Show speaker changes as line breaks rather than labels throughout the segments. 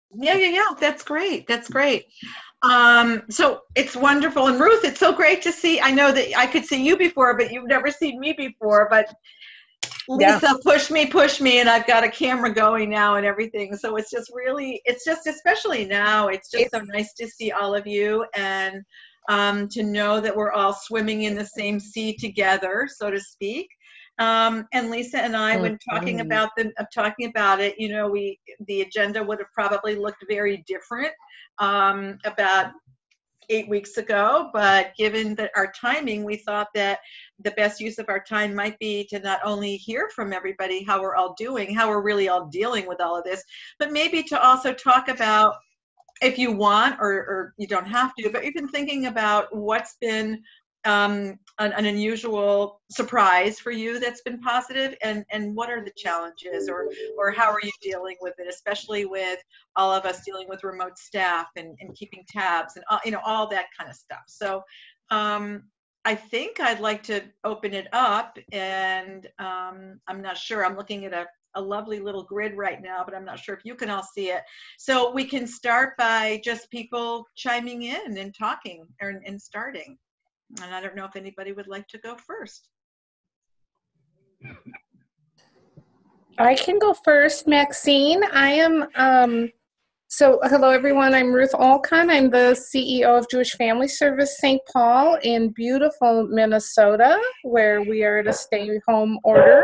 Yeah. That's great. That's great. So it's wonderful. And Ruth, it's so great to see. I know that I could see you before, but you've never seen me before. But
Yeah.
Lisa, push me, and I've got a camera going now and everything. So it's just really, it's just, especially now, it's just so
It's
nice to see all of you and to know that we're all swimming in the same sea together, so to speak. And Lisa and I, when
Mhm.
talking about it, the agenda would have probably looked very different about 8 weeks ago, but given that our timing, we thought that the best use of our time might be to not only hear from everybody how we're all doing, how we're really all dealing with all of this, but maybe to also talk about, if you want, or you don't have to, but even thinking about what's been an unusual surprise for you that's been positive, and what are the challenges, or how are you dealing with it, especially with all of us dealing with remote staff and keeping tabs and all that kind of stuff. So I think I'd like to open it up, and I'm not sure. I'm looking at a lovely little grid right now, but I'm not sure if you can all see it. So we can start by just people chiming in and talking and starting. And I don't know if anybody would like to go first.
I can go first, Maxine. I am, so hello everyone, I'm Ruth Alcon. I'm the CEO of Jewish Family Service St. Paul in beautiful Minnesota, where we are at a stay-home order.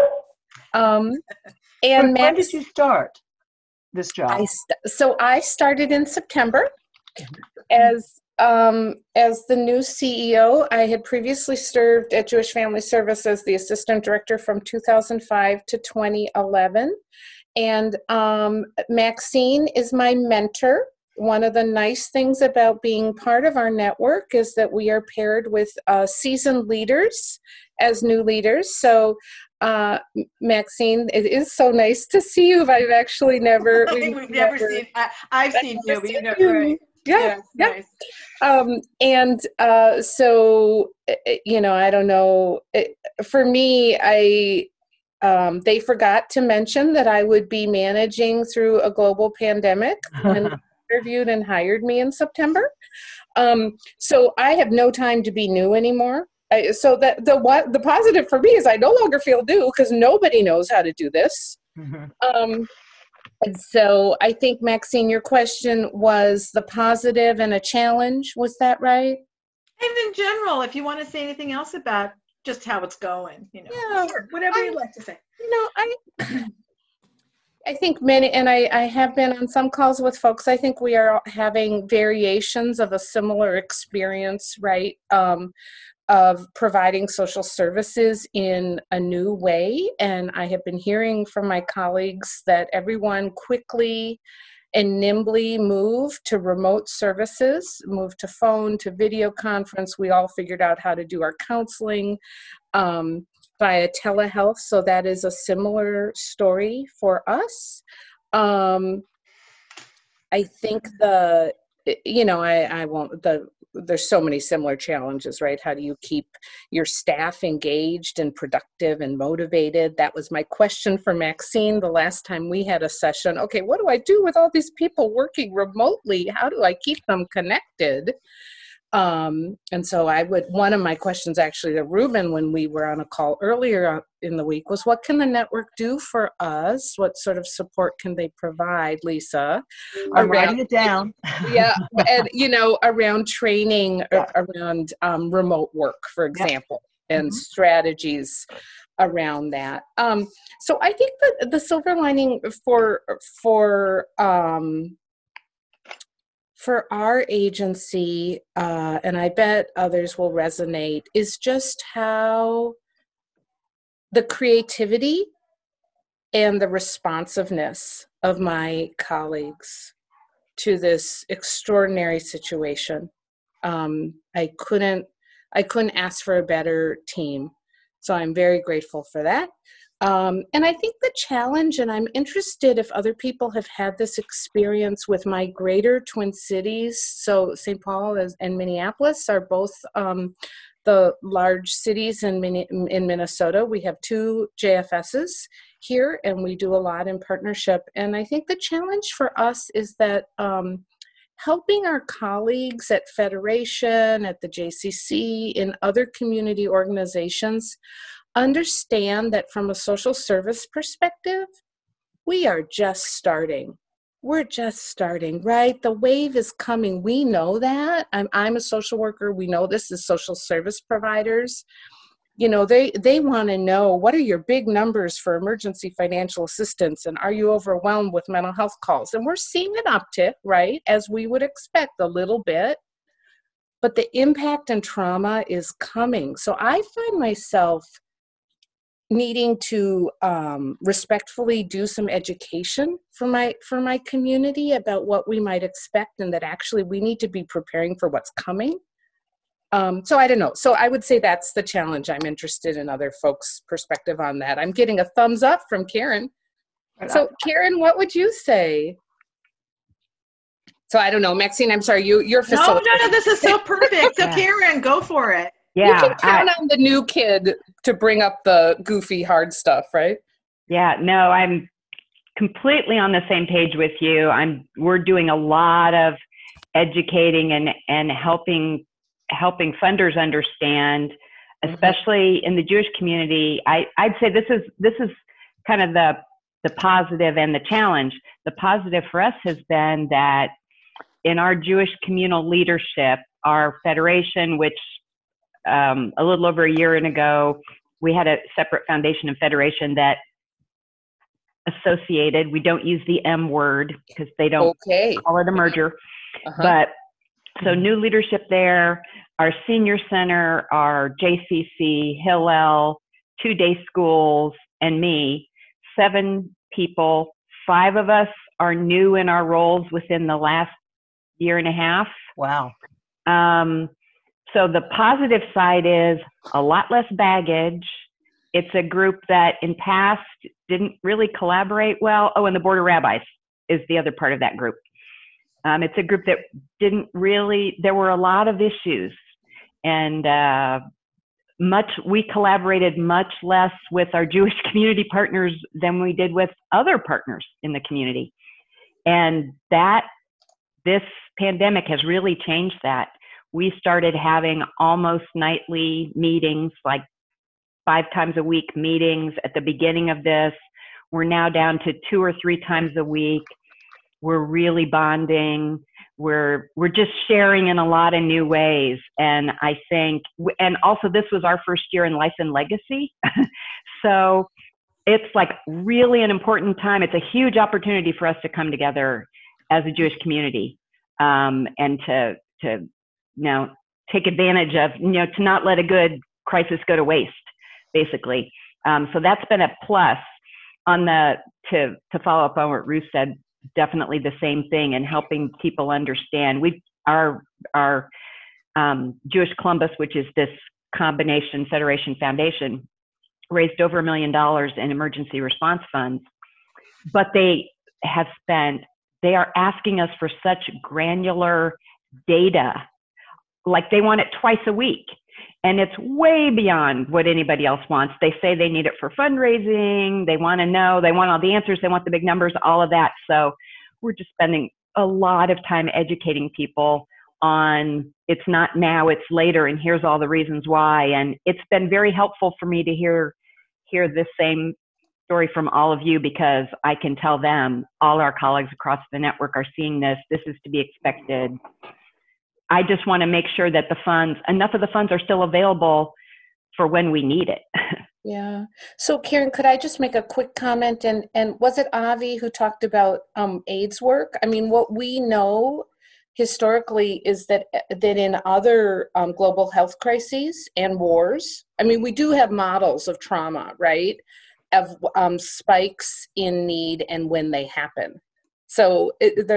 And
When did you start this job?
So I started in September as the new CEO. I had previously served at Jewish Family Service as the assistant director from 2005 to 2011. And Maxine is my mentor. One of the nice things about being part of our network is that we are paired with seasoned leaders as new leaders. So Maxine, it is so nice to see you. I've actually never,
We've never seen. I've seen you, but you've never. Right.
Yeah,
Nice.
And so I don't know. For me, they forgot to mention that I would be managing through a global pandemic when they interviewed and hired me in September. So I have no time to be new anymore. So that the positive for me is I no longer feel new because nobody knows how to do this. And so I think, Maxine, your question was the positive and a challenge. Was that right?
And in general, if you want to say anything else about just how it's going,
Yeah,
sure, whatever you'd like to say.
I think many, and I have been on some calls with folks, I think we are having variations of a similar experience, right? Of providing social services in a new way. And I have been hearing from my colleagues that everyone quickly and nimbly moved to remote services, moved to phone, to video conference. We all figured out how to do our counseling via telehealth. So that is a similar story for us. I think I won't, there's so many similar challenges, right? How do you keep your staff engaged and productive and motivated? That was my question for Maxine the last time we had a session. Okay, what do I do with all these people working remotely? How do I keep them connected? And so one of my questions actually to Ruben when we were on a call earlier in the week was, what can the network do for us? What sort of support can they provide, Lisa?
I'm writing it down.
Yeah, and around training, around remote work, for example, and strategies around that. So I think that the silver lining for our agency, and I bet others will resonate, is just how the creativity and the responsiveness of my colleagues to this extraordinary situation. I couldn't ask for a better team. So I'm very grateful for that. And I think the challenge, and I'm interested if other people have had this experience with my greater Twin Cities, so St. Paul and Minneapolis are both the large cities in Minnesota. We have 2 JFSs here, and we do a lot in partnership. And I think the challenge for us is that helping our colleagues at Federation, at the JCC, in other community organizations understand that from a social service perspective, we are just starting. We're just starting, right? The wave is coming. We know that. I'm a social worker. We know this as social service providers. You know, they want to know, what are your big numbers for emergency financial assistance? And are you overwhelmed with mental health calls? And we're seeing an uptick, right? As we would expect, a little bit. But the impact and trauma is coming. So I find myself needing to respectfully do some education for my community about what we might expect, and that actually we need to be preparing for what's coming. So I don't know. So I would say that's the challenge. I'm interested in other folks' perspective on that. I'm getting a thumbs up from Karen. So Karen, what would you say? So I don't know, Maxine, I'm sorry, you're facilitating.
No, this is so perfect. So Karen, go for it.
Yeah, you can count on the new kid to bring up the goofy, hard stuff, right?
Yeah, no, I'm completely on the same page with you. We're doing a lot of educating and helping funders understand, especially in the Jewish community. I'd say this is kind of the positive and the challenge. The positive for us has been that in our Jewish communal leadership, our federation, which a little over a year ago, we had a separate foundation and federation that associated. We don't use the M word because they don't call it a merger. But so new leadership there, our senior center, our JCC, Hillel, 2-day schools, and me, 7 people. 5 of us are new in our roles within the last year and a half.
Wow.
So the positive side is a lot less baggage. It's a group that in past didn't really collaborate well. Oh, and the Board of Rabbis is the other part of that group. It's a group that didn't really, there were a lot of issues, and we collaborated much less with our Jewish community partners than we did with other partners in the community. And this pandemic has really changed that. We started having almost nightly meetings, like 5 times a week meetings at the beginning of this. We're now down to 2 or 3 times a week. We're really bonding. We're just sharing in a lot of new ways. And I think, and also this was our first year in Life and Legacy. So it's like really an important time. It's a huge opportunity for us to come together as a Jewish community, and to take advantage of, to not let a good crisis go to waste, basically. So that's been a plus. To follow up on what Ruth said, definitely the same thing, and helping people understand. Our Jewish Columbus, which is this combination Federation Foundation, raised over $1 million in emergency response funds, but they are asking us for such granular data. Like they want it twice a week, and it's way beyond what anybody else wants. They say they need it for fundraising. They want to know, they want all the answers. They want the big numbers, all of that. So we're just spending a lot of time educating people on it's not now, it's later, and here's all the reasons why. And it's been very helpful for me to hear this same story from all of you, because I can tell them, all our colleagues across the network are seeing this. This is to be expected. I just want to make sure that enough of the funds are still available for when we need it.
Yeah. So Karen, could I just make a quick comment? And was it Avi who talked about AIDS work? I mean, what we know historically is that in other global health crises and wars, I mean, we do have models of trauma, right? Of spikes in need and when they happen. So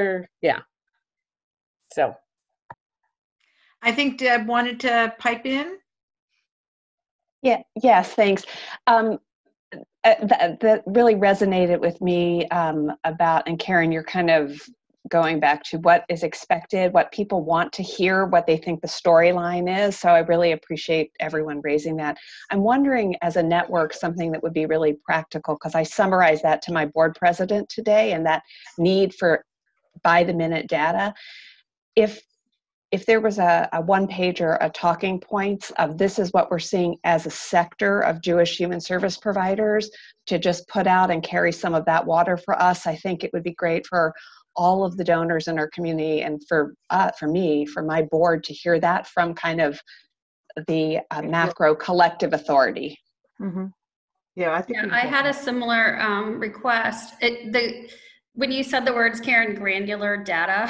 So.
I think Deb wanted to pipe in.
Yes, thanks. That really resonated with me about, and Karen, you're kind of going back to what is expected, what people want to hear, what they think the storyline is. So I really appreciate everyone raising that. I'm wondering, as a network, something that would be really practical, because I summarized that to my board president today, and that need for by-the-minute data. If there was a one-pager, a talking points of this is what we're seeing as a sector of Jewish human service providers, to just put out and carry some of that water for us, I think it would be great for all of the donors in our community, and for me, for my board, to hear that from kind of the macro collective authority.
Mm-hmm. Yeah, I think
I had a similar request. When you said the words, Karen, granular data,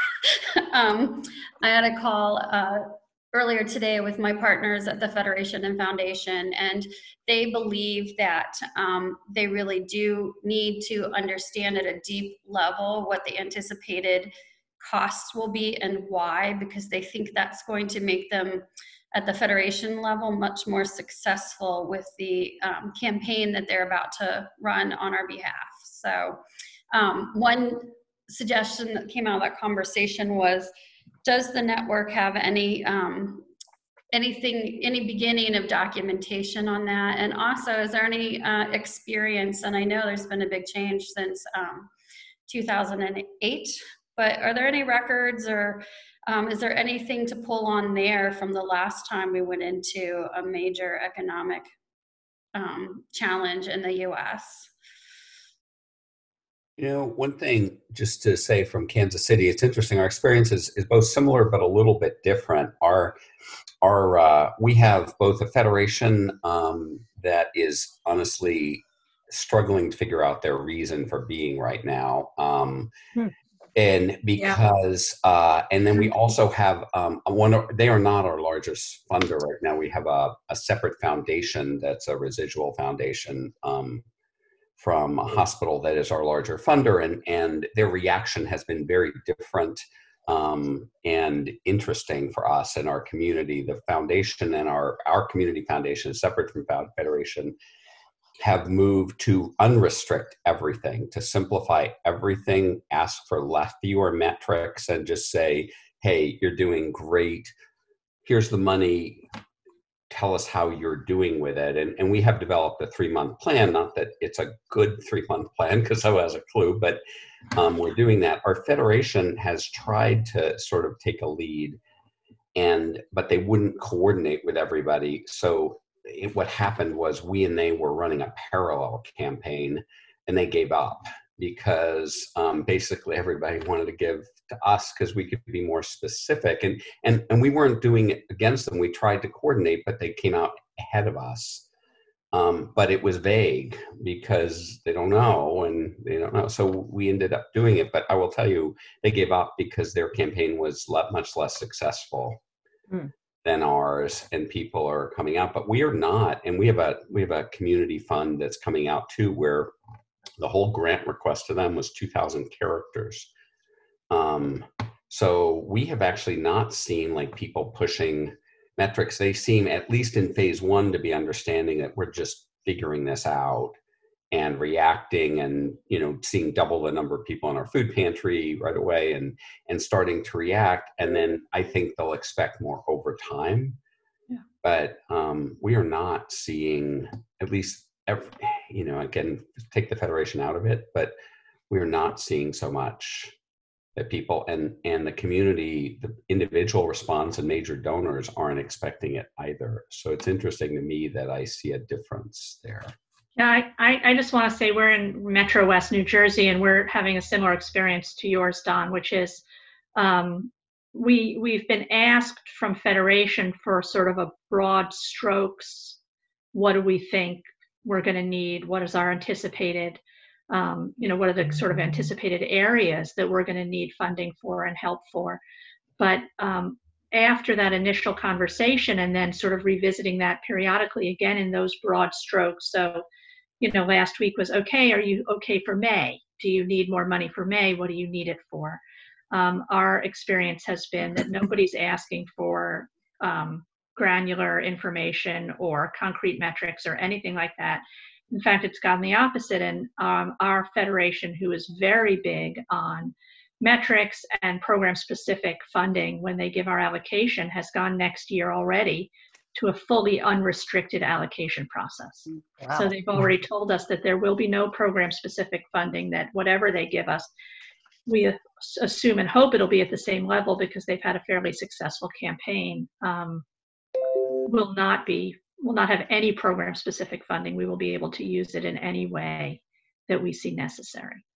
I had a call earlier today with my partners at the Federation and Foundation, and they believe that they really do need to understand at a deep level what the anticipated costs will be and why, because they think that's going to make them at the Federation level much more successful with the campaign that they're about to run on our behalf. So one suggestion that came out of that conversation was, does the network have any beginning of documentation on that? And also, is there any experience, and I know there's been a big change since 2008, but are there any records, or is there anything to pull on there from the last time we went into a major economic challenge in the US?
You know, one thing just to say from Kansas City, it's interesting. Our experience is both similar but a little bit different. We have both a federation that is honestly struggling to figure out their reason for being right now. And because, and then we also have they are not our largest funder right now. We have a separate foundation that's a residual foundation from a hospital that is our larger funder, and their reaction has been very different and interesting for us and our community. The foundation and our community foundation, separate from Federation, have moved to unrestrict everything, to simplify everything, ask for fewer metrics, and just say, hey, you're doing great. Here's the money. Tell us how you're doing with it. And we have developed a 3-month plan, not that it's a good 3-month plan because who has a clue, but we're doing that. Our federation has tried to sort of take a lead, but they wouldn't coordinate with everybody. So what happened was we and they were running a parallel campaign, and they gave up because basically everybody wanted to give to us because we could be more specific, and we weren't doing it against them. We tried to coordinate, but they came out ahead of us. But it was vague because they don't know, and they don't know. So we ended up doing it. But I will tell you, they gave up because their campaign was much less successful than ours, and people are coming out. But we are not, and we have a community fund that's coming out too, where the whole grant request to them was 2,000 characters. So we have actually not seen like people pushing metrics. They seem, at least in phase 1, to be understanding that we're just figuring this out and reacting, and seeing double the number of people in our food pantry right away, and starting to react. And then I think they'll expect more over time. Yeah. But we are not seeing, at least again, take the federation out of it, but we're not seeing so much that people and the community, the individual response and major donors aren't expecting it either. So it's interesting to me that I see a difference there.
Yeah, I just want to say we're in Metro West New Jersey, and we're having a similar experience to yours, Don, which is we've been asked from Federation for sort of a broad strokes. What do we think we're going to need? What is our anticipated, what are the sort of anticipated areas that we're going to need funding for and help for? But after that initial conversation, and then sort of revisiting that periodically again in those broad strokes. So, last week was, okay, are you okay for May? Do you need more money for May? What do you need it for? Our experience has been that nobody's asking for granular information or concrete metrics or anything like that. In fact, it's gotten the opposite. And our federation, who is very big on metrics and program-specific funding, when they give our allocation, has gone next year already to a fully unrestricted allocation process.
Wow.
So they've already told us that there will be no program-specific funding, that whatever they give us, we assume and hope it'll be at the same level because they've had a fairly successful campaign, will not have any program-specific funding. We will be able to use it in any way that we see necessary.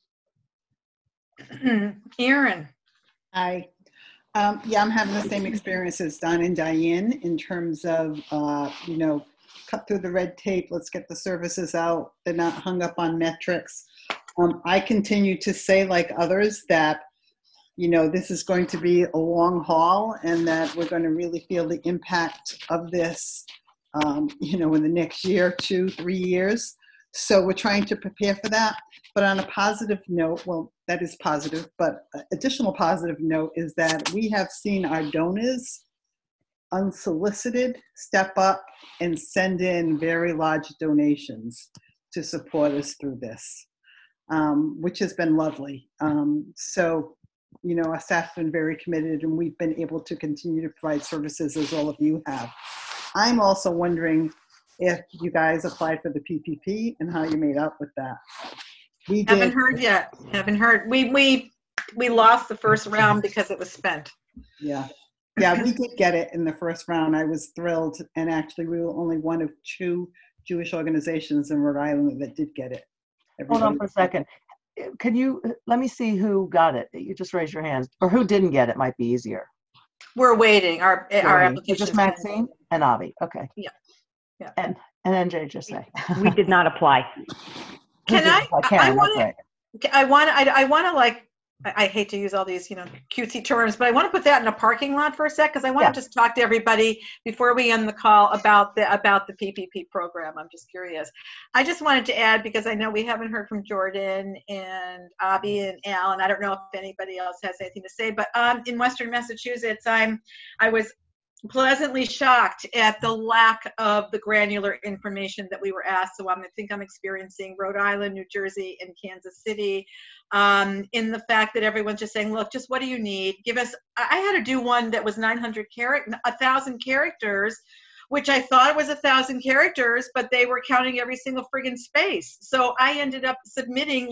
Erin.
Yeah, I'm having the same experience as Don and Diane in terms of, cut through the red tape. Let's get the services out. They're not hung up on metrics. I continue to say, like others, that, this is going to be a long haul and that we're going to really feel the impact of this, in the next year, 2-3 years. So we're trying to prepare for that. But on a positive note, well, that is positive, but additional positive note is that we have seen our donors unsolicited step up and send in very large donations to support us through this, which has been lovely. So, our staff have been very committed and we've been able to continue to provide services as all of you have. I'm also wondering if you guys applied for the PPP and how you made out with that. We did.
Haven't heard yet. Haven't heard. We lost the first round because it was spent.
Yeah, we did get it in the first round. I was thrilled, and actually we were only one of 2 Jewish organizations in Rhode Island that did get it.
Hold on for a second. Let me see who got it. You just raise your hands, or who didn't get it might be easier.
We're waiting. Our application.
Just Maxine and Avi. Okay.
Yeah.
And NJ, just say.
We did not apply.
I hate to use all these, cutesy terms, but I want to put that in a parking lot for a sec because I want to just talk to everybody before we end the call about the PPP program. I'm just curious. I just wanted to add, because I know we haven't heard from Jordan and Abby and Al, and I don't know if anybody else has anything to say, but in Western Massachusetts, I was pleasantly shocked at the lack of the granular information that we were asked. So I think I'm experiencing Rhode Island, New Jersey, and Kansas City in the fact that everyone's just saying, look, just what do you need? Give us, I had to do one that was 1,000 characters, which I thought was 1,000 characters, but they were counting every single friggin' space. So I ended up submitting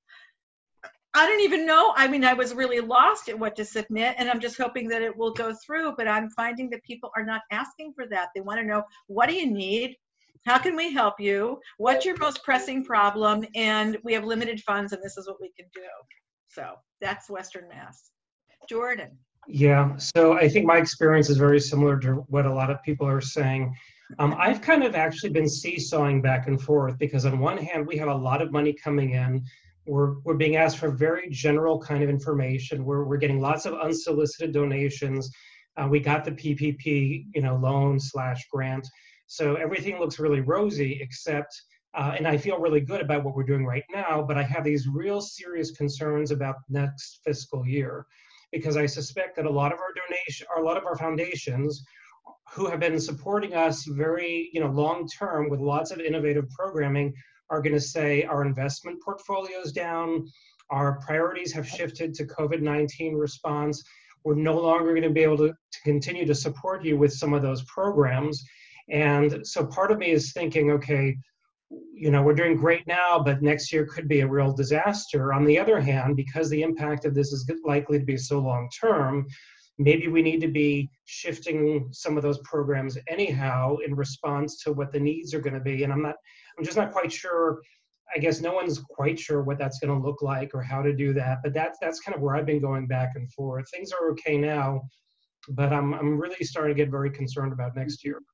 I don't even know. I mean, I was really lost at what to submit, and I'm just hoping that it will go through, but I'm finding that people are not asking for that. They want to know, what do you need? How can we help you? What's your most pressing problem? And we have limited funds, and this is what we can do. So that's Western Mass. Jordan.
Yeah, so I think my experience is very similar to what a lot of people are saying. I've kind of actually been seesawing back and forth because on one hand, we have a lot of money coming in. We're being asked for very general kind of information. We're getting lots of unsolicited donations. We got the PPP, loan/grant. So everything looks really rosy, except, and I feel really good about what we're doing right now, but I have these real serious concerns about next fiscal year, because I suspect that a lot of our foundations who have been supporting us very, long-term with lots of innovative programming are going to say our investment portfolio is down, our priorities have shifted to COVID-19 response, we're no longer going to be able to continue to support you with some of those programs. And so part of me is thinking, okay, we're doing great now, but next year could be a real disaster. On the other hand, because the impact of this is likely to be so long-term, maybe we need to be shifting some of those programs anyhow in response to what the needs are going to be. And I'm just not quite sure. I guess no one's quite sure what that's going to look like or how to do that. But that's kind of where I've been going back and forth. Things are okay now, but I'm really starting to get very concerned about next year.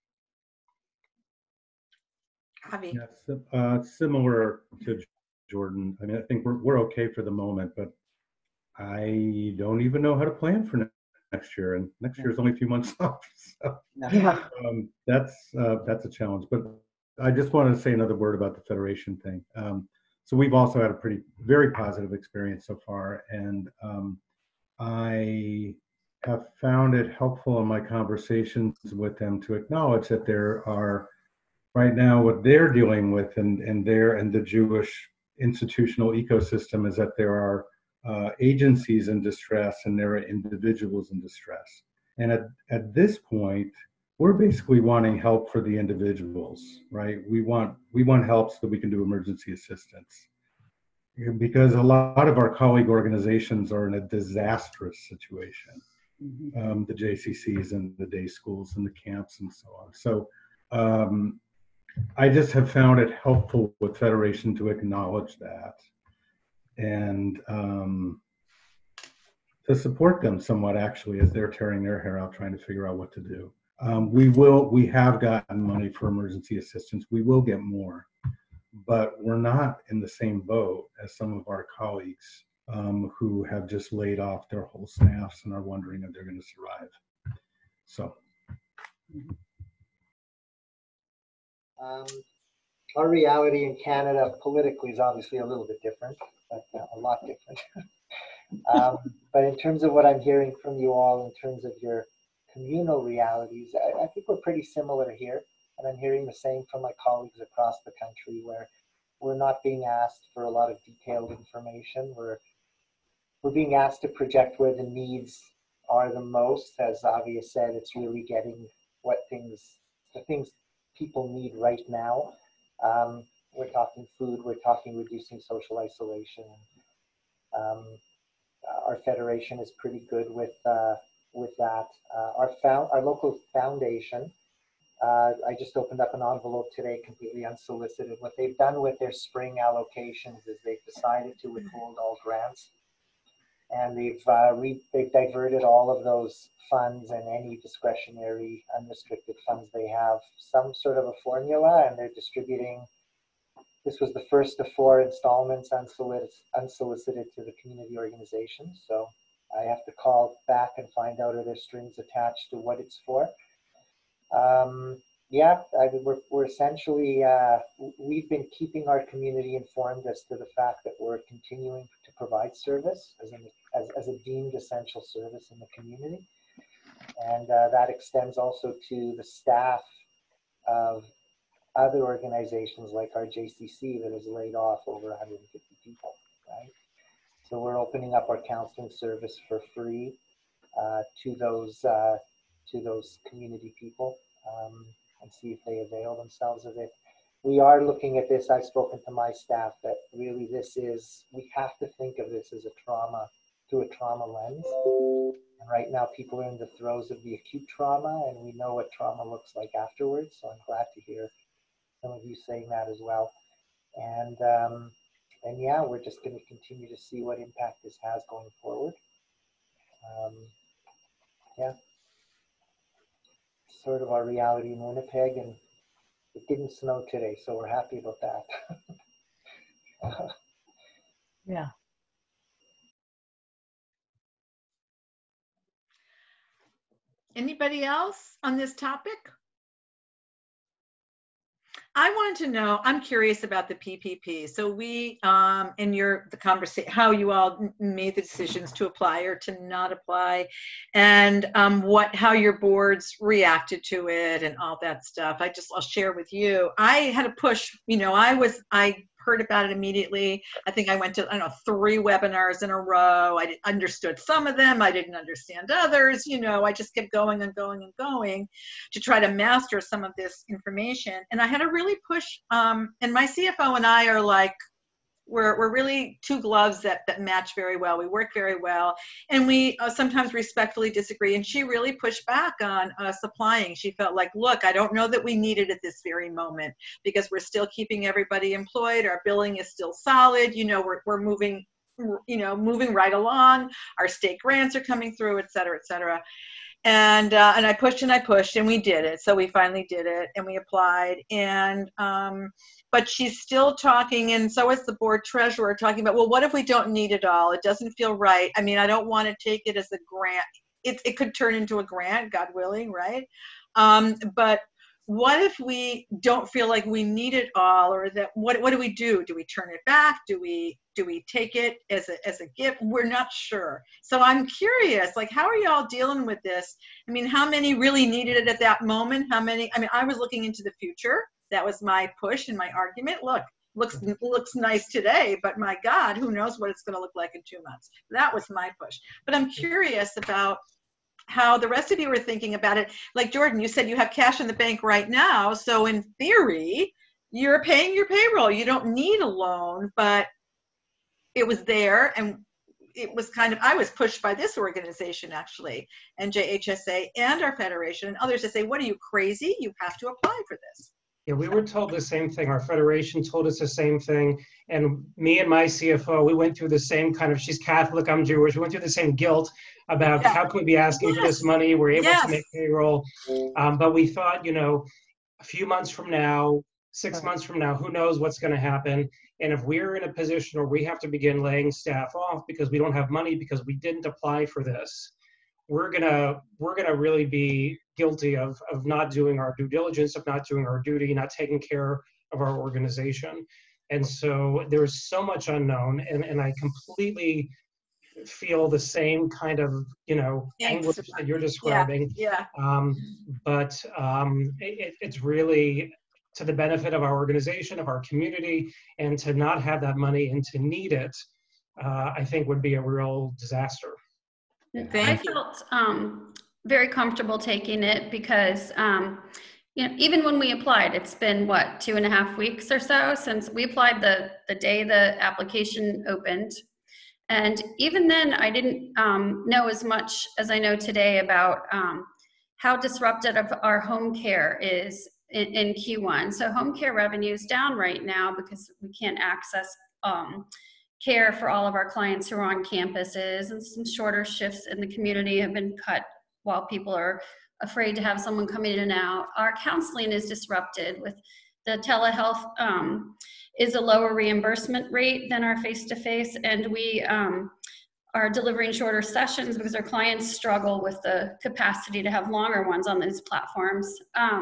Javi.
Yes, similar to Jordan. I mean, I think we're okay for the moment, but I don't even know how to plan for next year, and next year is only 2 months off. So that's a challenge. But I just wanted to say another word about the Federation thing. So we've also had a very positive experience so far, and I have found it helpful in my conversations with them to acknowledge that there are right now what they're dealing with and the Jewish institutional ecosystem is that there are agencies in distress and there are individuals in distress. And at this point, we're basically wanting help for the individuals, right? We want help so that we can do emergency assistance. Because a lot of our colleague organizations are in a disastrous situation. The JCCs and the day schools and the camps and so on. So I just have found it helpful with Federation to acknowledge that and to support them somewhat actually as they're tearing their hair out trying to figure out what to do. We have gotten money for emergency assistance. We will get more, but we're not in the same boat as some of our colleagues who have just laid off their whole staffs and are wondering if they're going to survive. So.
Our reality in Canada politically is obviously a little bit different, but a lot different. But in terms of what I'm hearing from you all, in terms of your communal realities, I think we're pretty similar here. And I'm hearing the same from my colleagues across the country, where we're not being asked for a lot of detailed information. We're being asked to project where the needs are the most. As Avia said, it's really getting the things people need right now. We're talking food, we're talking reducing social isolation. Our federation is pretty good with that. Our local foundation, I just opened up an envelope today, completely unsolicited. What they've done with their spring allocations is they've decided to withhold all grants, and they've diverted all of those funds and any discretionary unrestricted funds they have, some sort of a formula, and they're distributing. This was the first of 4 installments unsolicited to the community organizations. So I have to call back and find out are there strings attached to what it's for. We're essentially, we've been keeping our community informed as to the fact that we're continuing to provide service as a deemed essential service in the community. And that extends also to the staff of other organizations like our JCC that has laid off over 150 people, right? So we're opening up our counseling service for free to those community people and see if they avail themselves of it. We are looking at this. I've spoken to my staff that really we have to think of this as through a trauma lens. And right now people are in the throes of the acute trauma, and we know what trauma looks like afterwards. So I'm glad to hear some of you saying that as well. And yeah, we're just going to continue to see what impact this has going forward. Yeah, sort of our reality in Winnipeg, and it didn't snow today, so we're happy about that.
Yeah.
Anybody else on this topic? I wanted to know, I'm curious about the PPP. So we, in the conversation, how you all made the decisions to apply or to not apply, and how your boards reacted to it and all that stuff. I'll share with you. I had a push, I heard about it immediately. I think I went to, 3 webinars in a row. I understood some of them. I didn't understand others. I just kept going and going and going to try to master some of this information. And I had to really push, and my CFO and I are like, we're really 2 gloves that match very well. We work very well, and we sometimes respectfully disagree. And she really pushed back on us applying. She felt like, look, I don't know that we need it at this very moment because we're still keeping everybody employed. Our billing is still solid. We're moving, moving right along. Our state grants are coming through, et cetera, et cetera. And I pushed and we did it. So we finally did it and we applied. And but she's still talking, and so is the board treasurer, talking about, well, what if we don't need it all? It doesn't feel right. I mean, I don't want to take it as a grant. It could turn into a grant, God willing, right? But what if we don't feel like we need it all, or that what do we do? Do we turn it back? Do we take it as a gift? We're not sure. So I'm curious, like, how are y'all dealing with this? I mean, how many really needed it at that moment? How many? I mean, I was looking into the future. That was my push and my argument. Look, looks nice today, but my God, who knows what it's going to look like in 2 months. That was my push. But I'm curious about how the rest of you are thinking about it. Like Jordan, you said you have cash in the bank right now. So in theory, you're paying your payroll. You don't need a loan, but it was there. And it was kind of, I was pushed by this organization actually, NJHSA and our federation and others to say, what are you, crazy? You have to apply for this.
Yeah, we were told the same thing. Our federation told us the same thing. And me and my CFO, we went through the same kind of, she's Catholic, I'm Jewish. We went through the same guilt about how can we be asking for this money? We're able to make payroll. But we thought, a few months from now, 6 months from now, who knows what's going to happen. And if we're in a position where we have to begin laying staff off because we don't have money because we didn't apply for this, we're gonna really be guilty of not doing our due diligence, of not doing our duty, not taking care of our organization. And so there's so much unknown, and I completely feel the same kind of anguish that you're describing. But it's really to the benefit of our organization, of our community, and to not have that money and to need it, I think would be a real disaster.
I felt very comfortable taking it because, even when we applied, it's been what, 2.5 weeks or so since we applied the day the application opened. And even then I didn't know as much as I know today about how disruptive our home care is in Q1. So home care revenue is down right now because we can't access care for all of our clients who are on campuses, and some shorter shifts in the community have been cut while people are afraid to have someone come in and out. Our counseling is disrupted with the telehealth is a lower reimbursement rate than our face-to-face, and we are delivering shorter sessions because our clients struggle with the capacity to have longer ones on these platforms.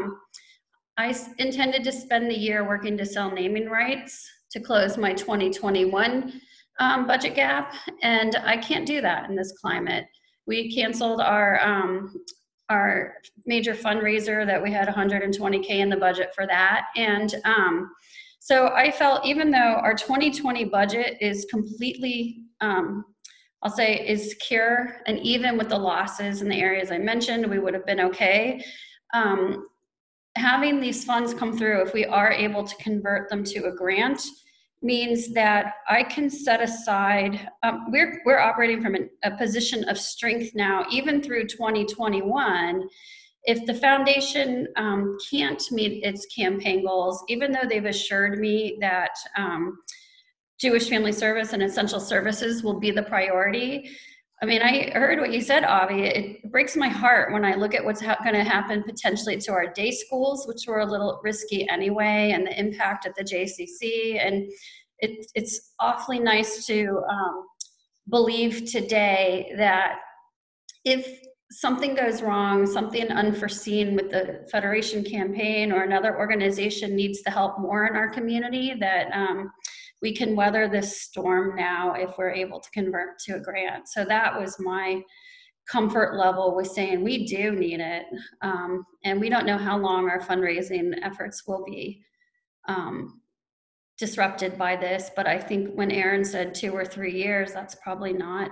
I intended to spend the year working to sell naming rights to close my 2021 budget gap, and I can't do that in this climate. We canceled our major fundraiser that we had $120K in the budget for that, and so I felt even though our 2020 budget is completely, I'll say, is secure, and even with the losses in the areas I mentioned, we would have been okay. Having these funds come through, if we are able to convert them to a grant, means that I can set aside, we're operating from a position of strength now, even through 2021. If the foundation can't meet its campaign goals, even though they've assured me that Jewish Family Service and essential services will be the priority. I mean, I heard what you said, Avi. It breaks my heart when I look at what's going to happen potentially to our day schools, which were a little risky anyway, and the impact at the JCC. And it's awfully nice to believe today that if something goes wrong, something unforeseen with the Federation campaign or another organization needs to help more in our community, that we can weather this storm now if we're able to convert to a grant. So that was my comfort level with saying we do need it. And we don't know how long our fundraising efforts will be disrupted by this, but I think when Aaron said 2 or 3 years, that's probably not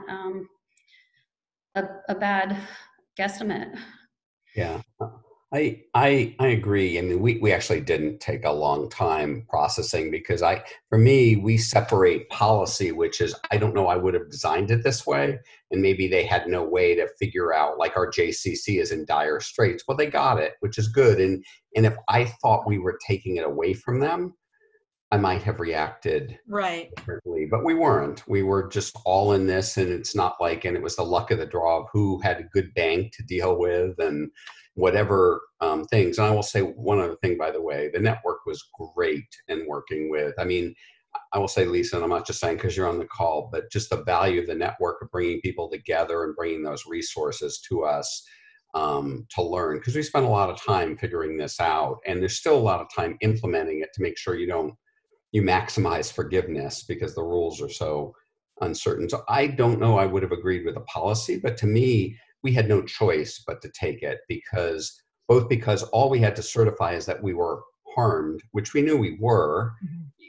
a bad guesstimate.
Yeah, I agree. I mean, we actually didn't take a long time processing because for me, we separate policy, which is, I don't know, I would have designed it this way. And maybe they had no way to figure out, like our JCC is in dire straits. Well, they got it, which is good. And if I thought we were taking it away from them, I might have reacted differently, but we weren't. We were just all in this, and it's not like, and it was the luck of the draw of who had a good bank to deal with and whatever things. And I will say one other thing, by the way, the network was great in working with. I mean, I will say, Lisa, and I'm not just saying because you're on the call, but just the value of the network of bringing people together and bringing those resources to us to learn, because we spent a lot of time figuring this out, and there's still a lot of time implementing it to make sure you maximize forgiveness because the rules are so uncertain. So I don't know, I would have agreed with the policy, but to me, we had no choice but to take it because all we had to certify is that we were harmed, which we knew we were.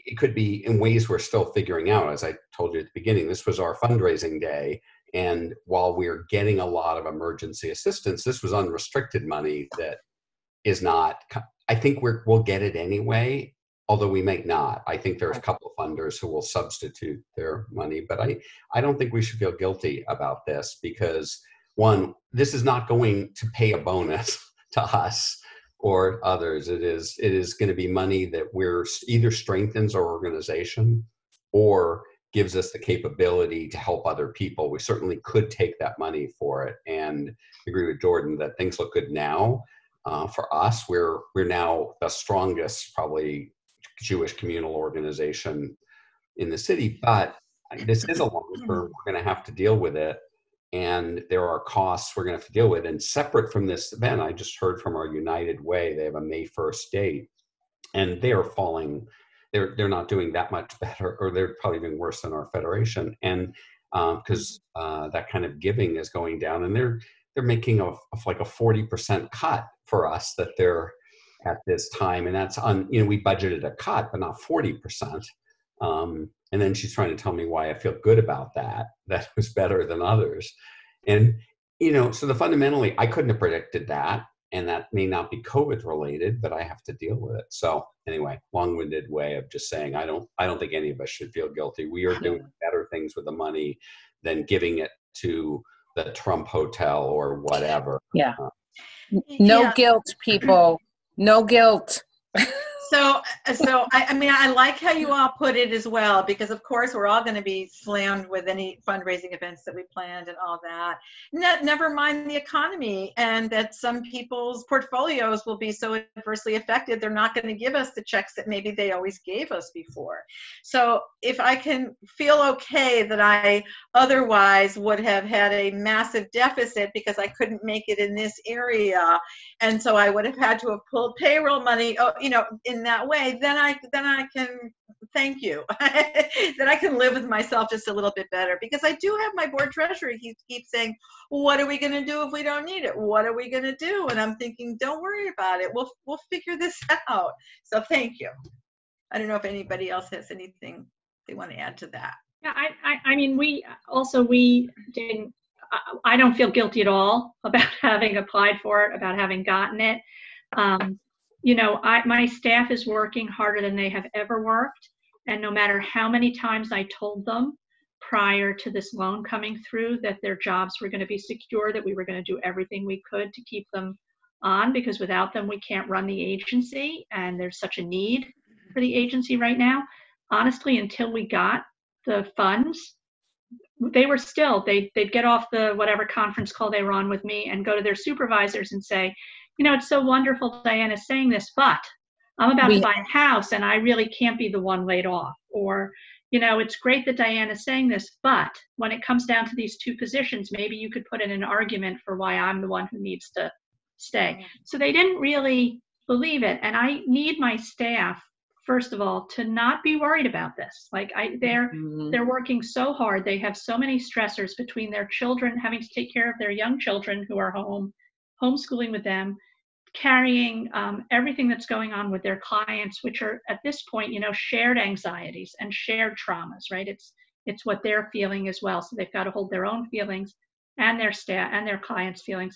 it could be in ways we're still figuring out. As I told you at the beginning, this was our fundraising day. And while we're getting a lot of emergency assistance, this was unrestricted money that is not, I think we'll get it anyway, although we may not. I think there's a couple of funders who will substitute their money, but I don't think we should feel guilty about this because, one, this is not going to pay a bonus to us or others. It is going to be money that we're either strengthens our organization or gives us the capability to help other people. We certainly could take that money for it. And I agree with Jordan that things look good now. For us, we're now the strongest, probably, Jewish communal organization in the city, but this is a long term. We're going to have to deal with it. And there are costs we're going to have to deal with. And separate from this event, I just heard from our United Way, they have a May 1st date, and they are falling. They're not doing that much better, or they're probably doing worse than our federation. And because that kind of giving is going down, and they're making like a 40% cut for us that they're at this time, and that's we budgeted a cut, but not 40%. And then she's trying to tell me why I feel good about that. That was better than others. And, so fundamentally, I couldn't have predicted that. And that may not be COVID related, but I have to deal with it. So anyway, long-winded way of just saying, I don't think any of us should feel guilty. We are doing better things with the money than giving it to the Trump hotel or whatever.
Yeah. No guilt, people. No guilt.
So I like how you all put it as well, because of course we're all going to be slammed with any fundraising events that we planned and all that. Never mind the economy, and that some people's portfolios will be so adversely affected they're not going to give us the checks that maybe they always gave us before. So if I can feel okay that I otherwise would have had a massive deficit because I couldn't make it in this area, and so I would have had to have pulled payroll money, in that way, then I can thank you. Then I can live with myself just a little bit better, because I do have my board treasurer. He keeps saying, what are we going to do if we don't need it? What are we going to do? And I'm thinking, don't worry about it. We'll figure this out. So thank you. I don't know if anybody else has anything they want to add to that.
Yeah, I mean, we didn't, I don't feel guilty at all about having applied for it, about having gotten it. My staff is working harder than they have ever worked. And no matter how many times I told them prior to this loan coming through that their jobs were going to be secure, that we were going to do everything we could to keep them on, because without them, we can't run the agency. And there's such a need for the agency right now. Honestly, until we got the funds, they were still, they'd get off the whatever conference call they were on with me and go to their supervisors and say, it's so wonderful Diana's saying this, but I'm about to buy a house and I really can't be the one laid off. Or, it's great that Diana's saying this, but when it comes down to these two positions, maybe you could put in an argument for why I'm the one who needs to stay. So they didn't really believe it. And I need my staff, first of all, to not be worried about this. Like they're working so hard. They have so many stressors between their children, having to take care of their young children who are home, homeschooling with them, carrying everything that's going on with their clients, which are at this point, shared anxieties and shared traumas, right? It's what they're feeling as well. So they've got to hold their own feelings and their staff and their clients' feelings.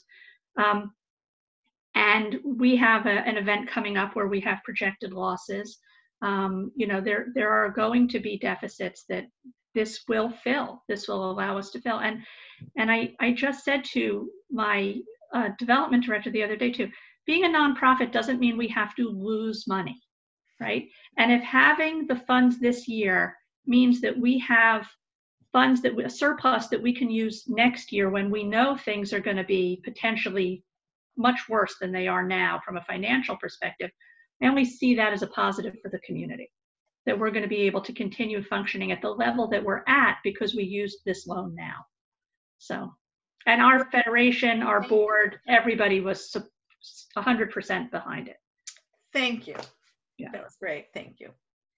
And we have an event coming up where we have projected losses. There are going to be deficits that this will fill. This will allow us to fill. And I just said to my development director the other day too, being a nonprofit doesn't mean we have to lose money, right? And if having the funds this year means that we have funds, a surplus that we can use next year when we know things are going to be potentially much worse than they are now from a financial perspective, I only see that as a positive for the community, that we're going to be able to continue functioning at the level that we're at because we used this loan now. So, and our federation, our board, everybody was 100% behind it.
Thank you.
Yeah.
That was great. Thank you.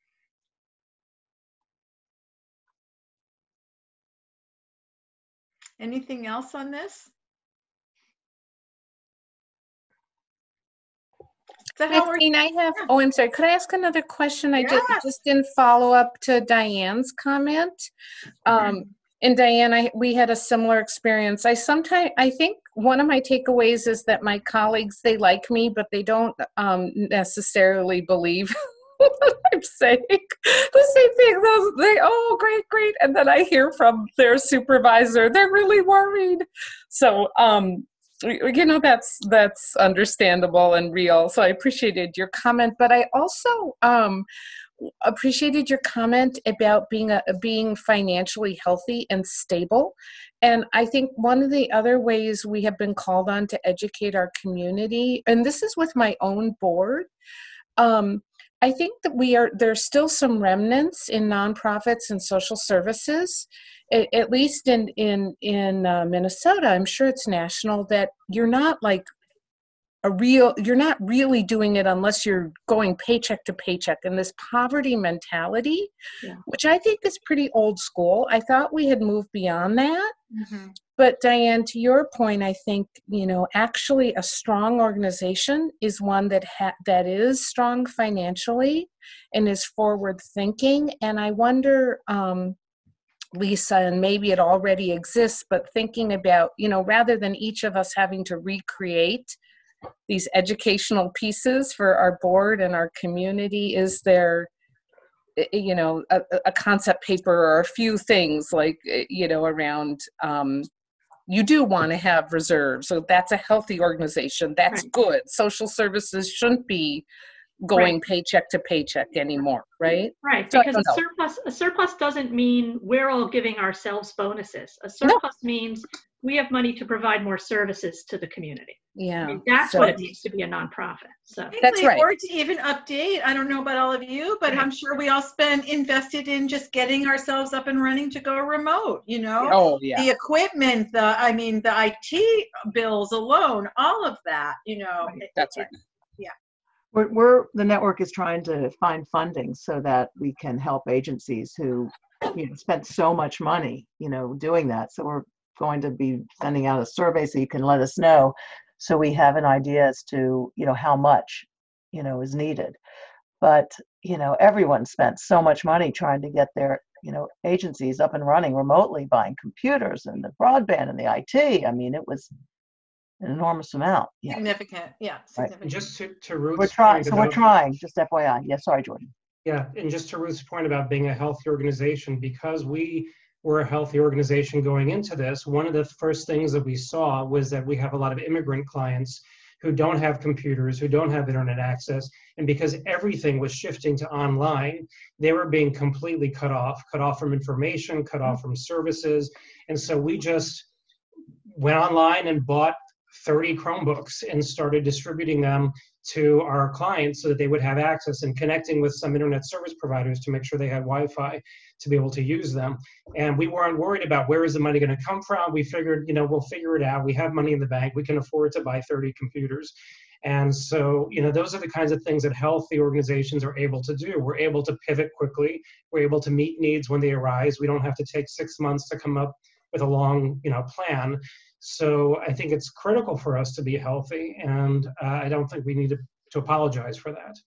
Anything else on this? So how are
Christine, I have,
yeah.
oh, I'm sorry. Could I ask another question? I
Yeah.
just didn't follow up to Diane's comment. And Diane, we had a similar experience. I think one of my takeaways is that my colleagues, they like me, but they don't necessarily believe what I'm saying. The same thing. They, oh, great. And then I hear from their supervisor, they're really worried. So, that's understandable and real. So I appreciated your comment, but I also appreciated your comment about being financially healthy and stable. And I think one of the other ways we have been called on to educate our community, and this is with my own board, I think that there's still some remnants in nonprofits and social services, at least in Minnesota. I'm sure it's national, that you're not really doing it unless you're going paycheck to paycheck. And this poverty mentality, which I think is pretty old school. I thought we had moved beyond that.
Mm-hmm.
But Diane, to your point, I think, actually a strong organization is one that is strong financially and is forward thinking. And I wonder, Lisa, and maybe it already exists, but thinking about, rather than each of us having to recreate these educational pieces for our board and our community, is there, a concept paper or a few things like, around, you do want to have reserves. So that's a healthy organization. That's
Right.
good. Social services shouldn't be going paycheck to paycheck anymore, right?
Right,
So
because a surplus doesn't mean we're all giving ourselves bonuses. A surplus means we have money to provide more services to the community.
Yeah.
I mean, that's what it means to be a nonprofit. So
that's right.
Or to even update. I don't know about all of you, but I'm sure we all invested in just getting ourselves up and running to go remote,
Oh, yeah.
The equipment, the IT bills alone, all of that,
That's right.
Yeah.
The network is trying to find funding so that we can help agencies who, spent so much money, doing that. So we're going to be sending out a survey so you can let us know, so we have an idea as to, how much, is needed. But, everyone spent so much money trying to get their, agencies up and running remotely, buying computers and the broadband and the IT. I mean, it was an enormous amount. Yeah.
Significant. Yeah. Significant.
And just to Ruth's
We're trying.
point
So we're
about-
trying. Just FYI. Yeah. Sorry, Jordan.
Yeah, and just to Ruth's point about being a healthy organization, because we were a healthy organization going into this, one of the first things that we saw was that we have a lot of immigrant clients who don't have computers, who don't have internet access, and because everything was shifting to online, they were being completely cut off from information, cut off from services. And so we just went online and bought 30 Chromebooks and started distributing them to our clients so that they would have access, and connecting with some internet service providers to make sure they had Wi-Fi to be able to use them. And we weren't worried about where is the money going to come from. We figured, we'll figure it out. We have money in the bank. We can afford to buy 30 computers. And so, those are the kinds of things that healthy organizations are able to do. We're able to pivot quickly. We're able to meet needs when they arise. We don't have to take 6 months to come up with a long, plan. So I think it's critical for us to be healthy, and I don't think we need to apologize for that.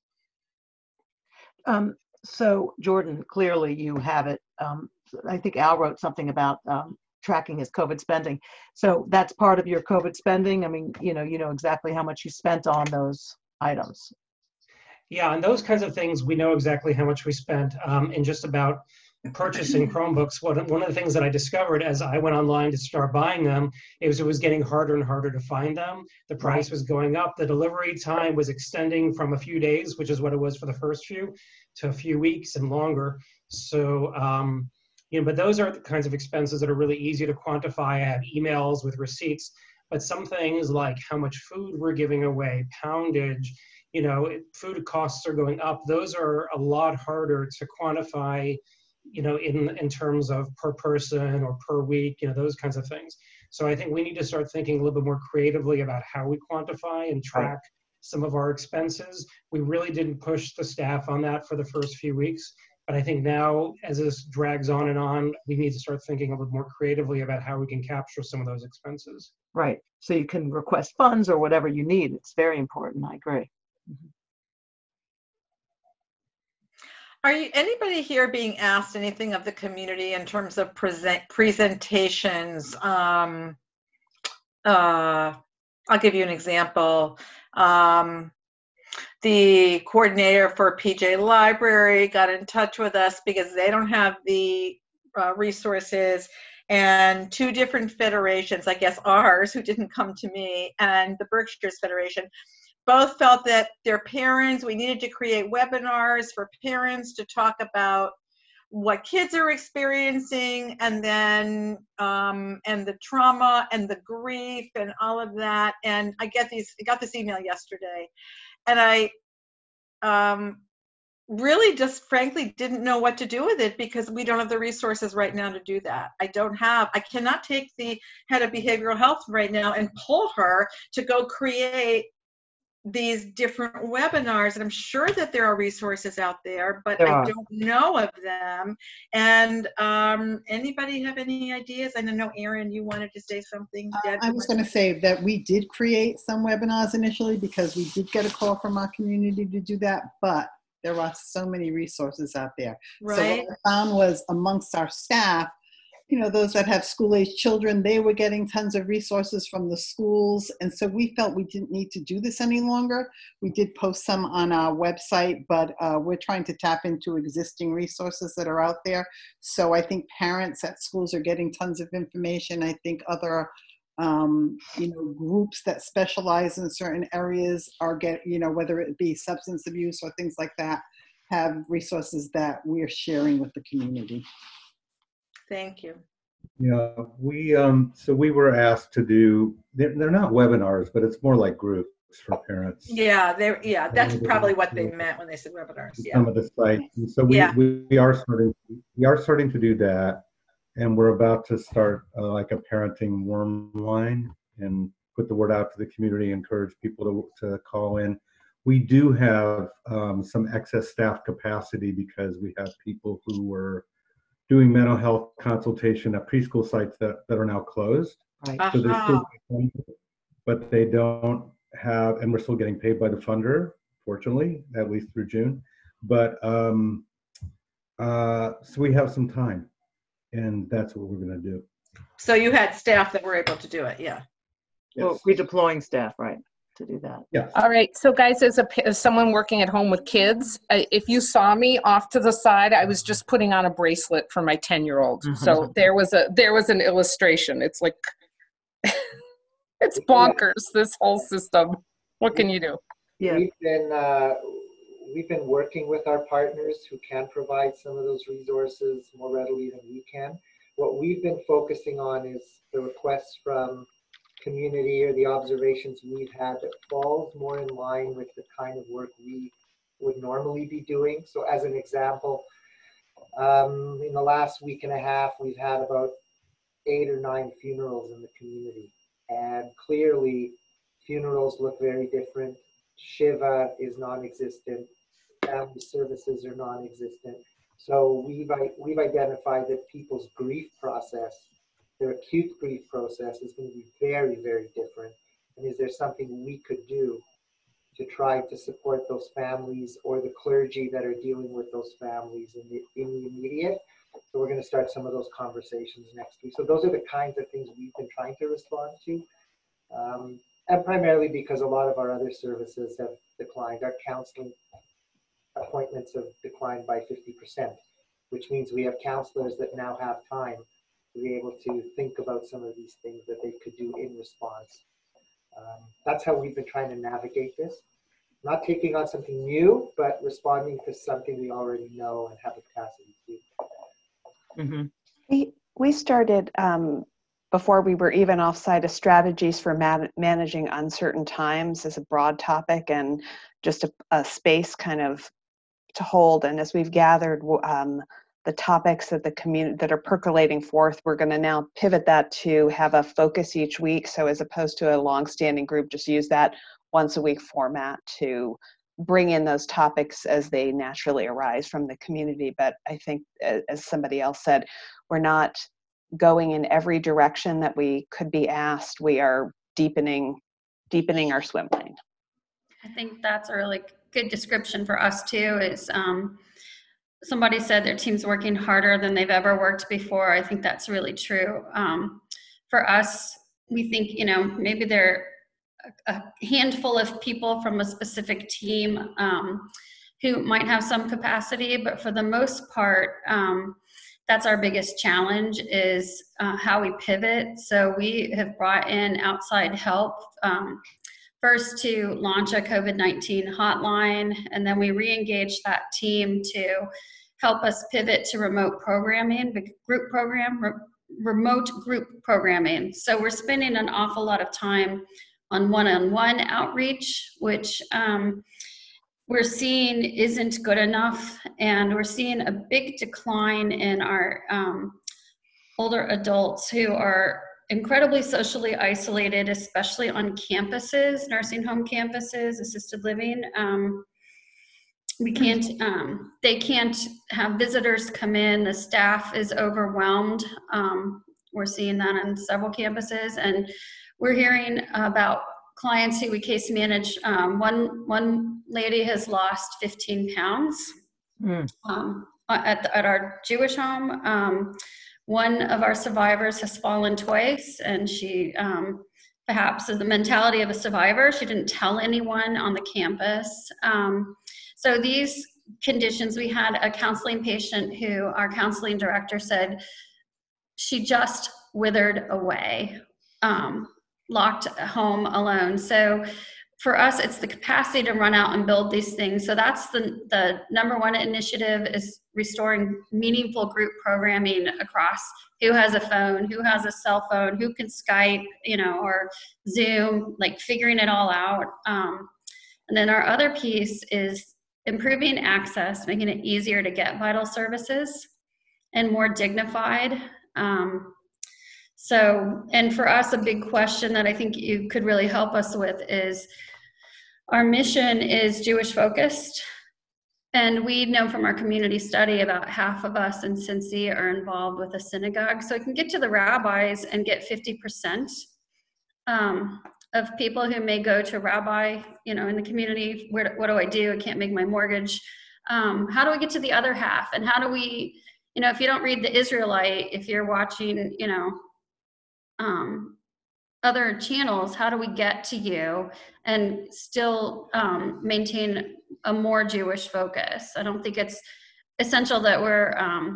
So Jordan, clearly you have it. I think Al wrote something about tracking his COVID spending. So that's part of your COVID spending. I mean, you know exactly how much you spent on those items.
Yeah, and those kinds of things, we know exactly how much we spent. And just about purchasing Chromebooks, one of the things that I discovered as I went online to start buying them is it was getting harder and harder to find them. The price was going up. The delivery time was extending from a few days, which is what it was for the first few, to a few weeks and longer. So, but those are the kinds of expenses that are really easy to quantify. I have emails with receipts, but some things like how much food we're giving away, poundage, food costs are going up. Those are a lot harder to quantify, in terms of per person or per week, those kinds of things. So I think we need to start thinking a little bit more creatively about how we quantify and track some of our expenses. We really didn't push the staff on that for the first few weeks. But I think now, as this drags on and on, we need to start thinking a little more creatively about how we can capture some of those expenses.
Right. So you can request funds or whatever you need. It's very important. I agree.
Are you anybody here being asked anything of the community in terms of presentations? I'll give you an example. The coordinator for PJ Library got in touch with us because they don't have the resources, and two different federations, I guess ours, who didn't come to me, and the Berkshires Federation, both felt that their parents, we needed to create webinars for parents to talk about what kids are experiencing, and then and the trauma and the grief and all of that. And I got this email yesterday, and I really just frankly didn't know what to do with it because we don't have the resources right now to do that. I cannot take the head of behavioral health right now and pull her to go create these different webinars, and I'm sure that there are resources out there, but I don't know of them. And anybody have any ideas? I know, Erin, you wanted to say something.
I was going to say that we did create some webinars initially because we did get a call from our community to do that, but there are so many resources out there.
Right.
So what I found was amongst our staff, those that have school-age children, they were getting tons of resources from the schools. And so we felt we didn't need to do this any longer. We did post some on our website, but we're trying to tap into existing resources that are out there. So I think parents at schools are getting tons of information. I think other groups that specialize in certain areas are whether it be substance abuse or things like that, have resources that we're sharing with the community.
Thank you.
Yeah, so we were asked to do, they're not webinars, but it's more like groups for parents.
Yeah, that's probably what they meant when they said webinars. Yeah.
Some of the sites. And so we are starting to do that, and we're about to start like a parenting warm line and put the word out to the community, encourage people to call in. We do have some excess staff capacity because we have people who were doing mental health consultation at preschool sites that are now closed.
Right.
So they still, but they don't have, and we're still getting paid by the funder, fortunately, at least through June. But so we have some time, and that's what we're going to do.
So you had staff that were able to do it, yeah.
Yes.
Well, redeploying staff, right, to do that.
Yes.
All right. So guys, as someone working at home with kids, if you saw me off to the side, I was just putting on a bracelet for my 10-year-old. So there was an illustration. It's like, it's bonkers, this whole system. What can you do?
Yeah.
We've been working with our partners who can provide some of those resources more readily than we can. What we've been focusing on is the requests from community or the observations we've had that falls more in line with the kind of work we would normally be doing. So as an example, in the last week and a half, we've had about 8 or 9 funerals in the community. And clearly, funerals look very different. Shiva is non-existent. Family services are non-existent. So we've identified that people's grief process, their acute grief process, is going to be very, very different. And is there something we could do to try to support those families or the clergy that are dealing with those families in the immediate? So we're going to start some of those conversations next week. So those are the kinds of things we've been trying to respond to. And primarily because a lot of our other services have declined. Our counseling appointments have declined by 50%, which means we have counselors that now have time to be able to think about some of these things that they could do in response. That's how we've been trying to navigate this. Not taking on something new, but responding to something we already know and have the capacity to do.
Mm-hmm.
We started, before we were even offsite, strategies for managing uncertain times as a broad topic and just a space kind of to hold. And as we've gathered the topics that the community that are percolating forth, we're going to now pivot that to have a focus each week. So as opposed to a long-standing group, just use that once a week format to bring in those topics as they naturally arise from the community. But I think, as somebody else said, we're not going in every direction that we could be asked. We are deepening our swim lane.
I think that's a really good description for us too, is somebody said their team's working harder than they've ever worked before. I think that's really true. For us, we think, maybe there are a handful of people from a specific team who might have some capacity, but for the most part, that's our biggest challenge is how we pivot. So we have brought in outside help, first to launch a COVID-19 hotline, and then we re-engaged that team to help us pivot to remote programming, remote group programming. So we're spending an awful lot of time on one-on-one outreach, which we're seeing isn't good enough, and we're seeing a big decline in our older adults who are incredibly socially isolated, especially on campuses, nursing home campuses, assisted living. They can't have visitors come in. The staff is overwhelmed. We're seeing that on several campuses, and we're hearing about clients who we case manage. One lady has lost 15 pounds at our Jewish home. One of our survivors has fallen twice, and she perhaps is the mentality of a survivor. She didn't tell anyone on the campus. So these conditions, we had a counseling patient who our counseling director said she just withered away, locked at home alone. So for us, it's the capacity to run out and build these things. So that's the number one initiative, is restoring meaningful group programming across who has a phone, who has a cell phone, who can Skype, or Zoom, like figuring it all out. And then our other piece is improving access, making it easier to get vital services and more dignified. And for us, a big question that I think you could really help us with is, our mission is Jewish focused. And we know from our community study about half of us in Cincy are involved with a synagogue. So I can get to the rabbis and get 50% of people who may go to a rabbi, in the community. What do I do? I can't make my mortgage. How do we get to the other half? And how do we, if you don't read the Israelite, if you're watching, other channels, how do we get to you and still maintain a more Jewish focus? I don't think it's essential that we're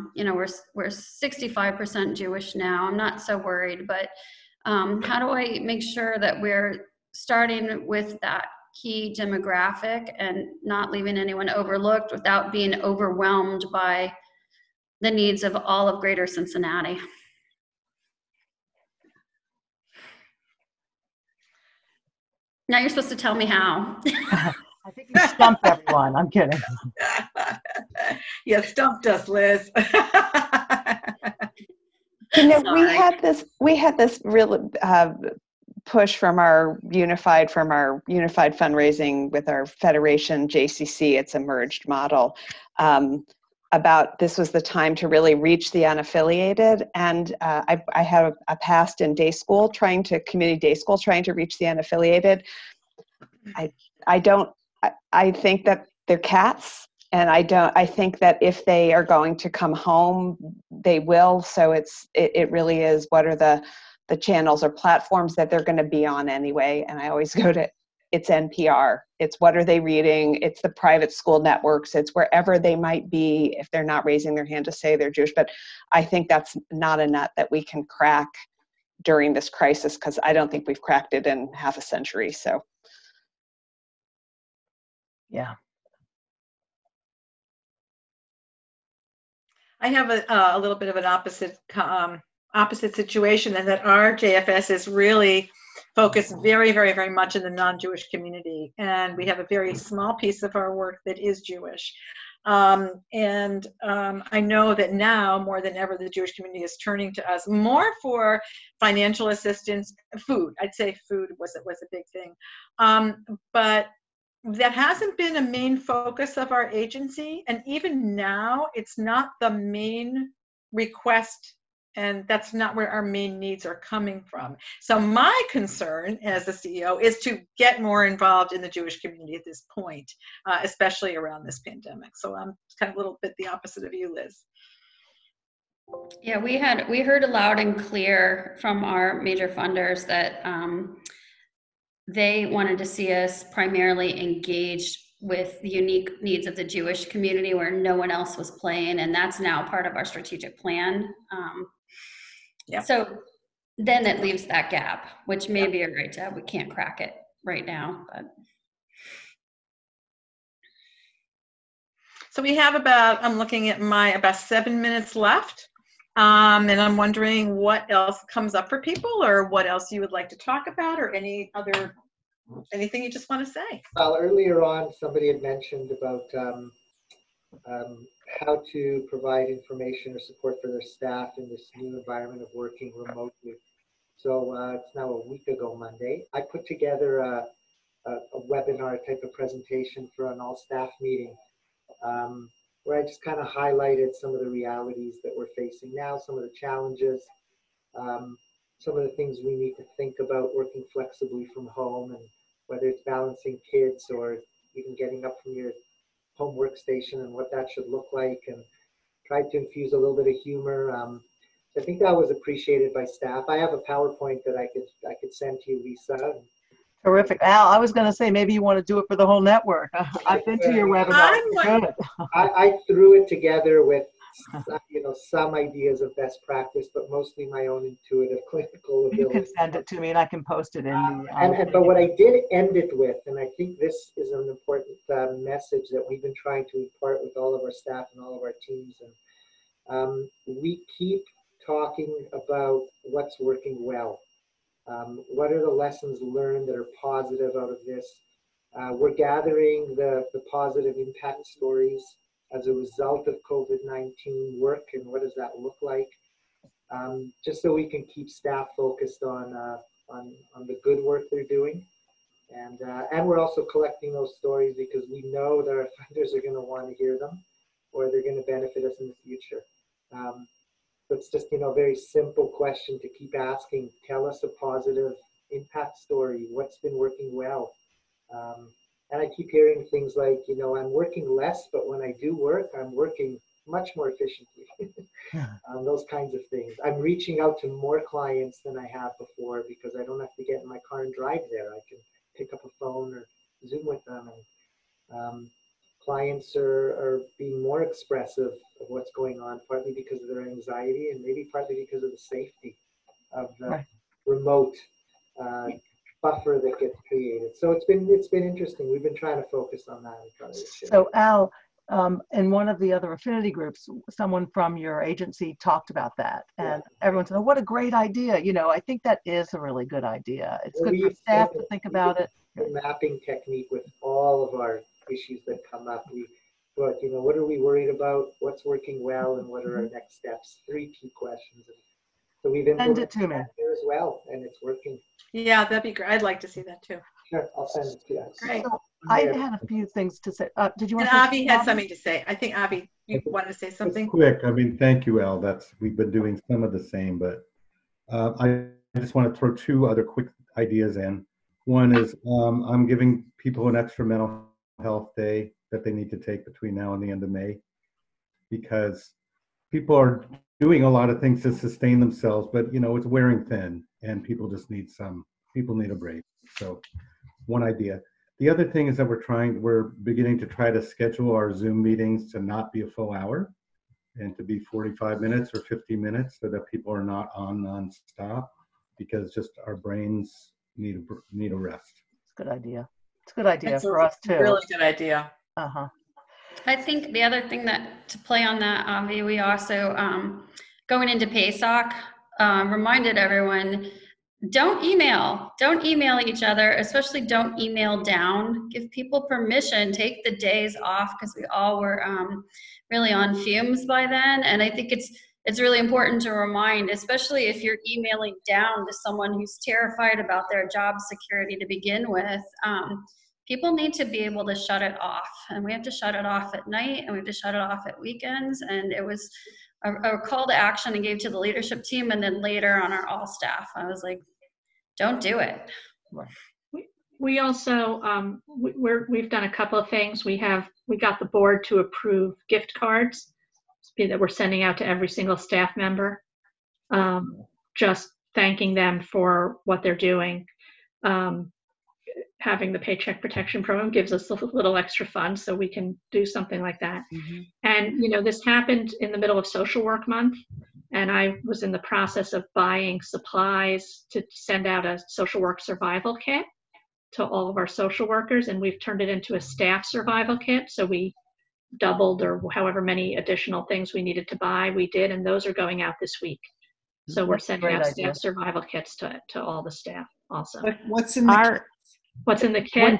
65% Jewish now. I'm not so worried, but how do I make sure that we're starting with that key demographic and not leaving anyone overlooked without being overwhelmed by the needs of all of Greater Cincinnati? Now you're supposed to tell me how.
I think you stumped everyone. I'm kidding.
You stumped us, Liz.
We had this real push from our unified fundraising with our federation, JCC, its emerged model, about this was the time to really reach the unaffiliated. And I have a past in community day school, trying to reach the unaffiliated. I think that they're cats. And I think that if they are going to come home, they will. So it really is, what are the channels or platforms that they're going to be on anyway? And I always go to, it's NPR. It's what are they reading? It's the private school networks. It's wherever they might be if they're not raising their hand to say they're Jewish. But I think that's not a nut that we can crack during this crisis, because I don't think we've cracked it in half a century. So.
Yeah.
I have a little bit of an opposite situation, and that our JFS is really focused very, very, very much in the non-Jewish community, and we have a very small piece of our work that is Jewish. I know that now more than ever the Jewish community is turning to us more for financial assistance, food. I'd say food was a big thing, but that hasn't been a main focus of our agency, and even now it's not the main request And that's not where our main needs are coming from. So my concern as the CEO is to get more involved in the Jewish community at this point, especially around this pandemic. So I'm kind of a little bit the opposite of you, Liz.
Yeah, we heard loud and clear from our major funders that they wanted to see us primarily engaged with the unique needs of the Jewish community where no one else was playing, and that's now part of our strategic plan. So then it leaves that gap, which may be a great job. We can't crack it right now, but.
So we have I'm looking at about 7 minutes left. And I'm wondering what else comes up for people, or what else you would like to talk about, or anything you just want to say.
Well, earlier on, somebody had mentioned about how to provide information or support for their staff in this new environment of working remotely. So it's now a week ago Monday. I put together a webinar type of presentation for an all-staff meeting where I just kind of highlighted some of the realities that we're facing now, some of the challenges, some of the things we need to think about working flexibly from home, and whether it's balancing kids or even getting up from your home workstation and what that should look like, and tried to infuse a little bit of humor. I think that was appreciated by staff. I have a PowerPoint that I could send to you, Lisa.
Terrific. Al, I was going to say maybe you want to do it for the whole network. I've been to your webinar. Good.
I threw it together with some ideas of best practice, but mostly my own intuitive clinical ability.
You can send it to me and I can post it in the.
But what I did end it with, and I think this is an important message that we've been trying to impart with all of our staff and all of our teams, and we keep talking about what's working well. What are the lessons learned that are positive out of this? We're gathering the positive impact stories as a result of COVID-19 work, and what does that look like? Just so we can keep staff focused on the good work they're doing. And we're also collecting those stories because we know that our funders are going to want to hear them, or they're going to benefit us in the future. So it's just, a very simple question to keep asking. Tell us a positive impact story. What's been working well? And I keep hearing things like, I'm working less, but when I do work, I'm working much more efficiently. Those kinds of things. I'm reaching out to more clients than I have before because I don't have to get in my car and drive there. I can pick up a phone or Zoom with them. And clients are being more expressive of what's going on, partly because of their anxiety and maybe partly because of the safety of the remote buffer that gets created. So it's been interesting. We've been trying to focus on that.
So Al, in one of the other affinity groups, someone from your agency talked about that, and everyone said, "Oh, what a great idea!" I think that is a really good idea. It's good for staff to think about it.
The mapping technique with all of our issues that come up. But what are we worried about? What's working well, and what are our next steps? 3 key questions. So we've implemented
Send it to me.
here as well, and it's working.
Yeah, that'd be great. I'd like to see that too.
Sure, I'll send it to you.
Great.
So I had a few things to say. Did you want
and
to?
Avi had something to say. I think Avi, you wanted to say something.
Quick. Thank you, Al. We've been doing some of the same, but I just want to throw 2 other quick ideas in. One is I'm giving people an extra mental health day that they need to take between now and the end of May, because people are doing a lot of things to sustain themselves, but it's wearing thin, and people just need a break. So one idea. The other thing is that we're beginning to try to schedule our Zoom meetings to not be a full hour and to be 45 minutes or 50 minutes so that people are not on nonstop, because just our brains need a rest.
It's a good idea. It's a good idea for us too.
Really good idea.
I think the other thing that to play on that, Avi, we also going into PASOC reminded everyone, don't email each other, especially don't email down. Give people permission, take the days off, because we all were really on fumes by then. And I think it's really important to remind, especially if you're emailing down to someone who's terrified about their job security to begin with, people need to be able to shut it off. And we have to shut it off at night, and we have to shut it off at weekends. And it was a call to action and gave to the leadership team, and then later on our all staff. I was like, don't do it.
We also, we've done a couple of things. We got the board to approve gift cards that we're sending out to every single staff member, just thanking them for what they're doing. Having the Paycheck Protection Program gives us a little extra funds so we can do something like that. Mm-hmm. And, this happened in the middle of Social Work Month, and I was in the process of buying supplies to send out a social work survival kit to all of our social workers, and we've turned it into a staff survival kit. So we doubled, or however many additional things we needed to buy, we did, and those are going out this week. So we're sending out staff survival kits to all the staff also.
What's in the
What's in the kit?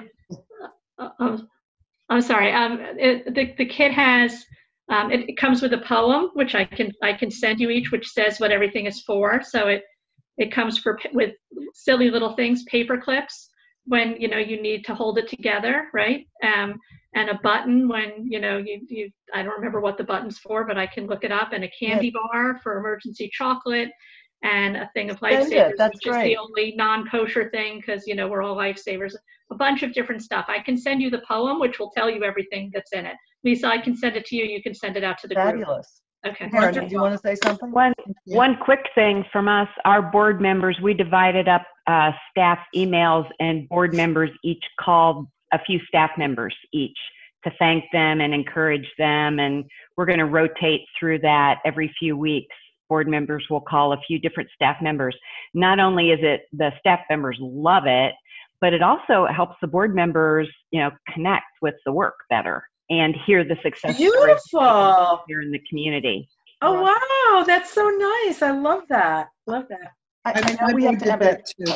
I'm sorry. The kit has, it comes with a poem, which I can send you each, which says what everything is for. So it comes with silly little things, paper clips when you need to hold it together, right? And a button when you I don't remember what the button's for, but I can look it up. And a candy bar for emergency chocolate. And a thing of lifesavers, which is the only non-kosher thing because, we're all lifesavers. A bunch of different stuff. I can send you the poem, which will tell you everything that's in it. Lisa, I can send it to you. You can send it out to the group.
Fabulous.
Okay.
Karen, do you want to say something?
One quick thing from us, our board members, we divided up staff emails, and board members each called a few staff members each to thank them and encourage them. And we're going to rotate through that every few weeks. Board members will call a few different staff members. Not only is it the staff members love it, but it also helps the board members, connect with the work better and hear the success stories here in the community.
Oh, wow. That's so nice. I love that. Love that.
I know we have to have that too.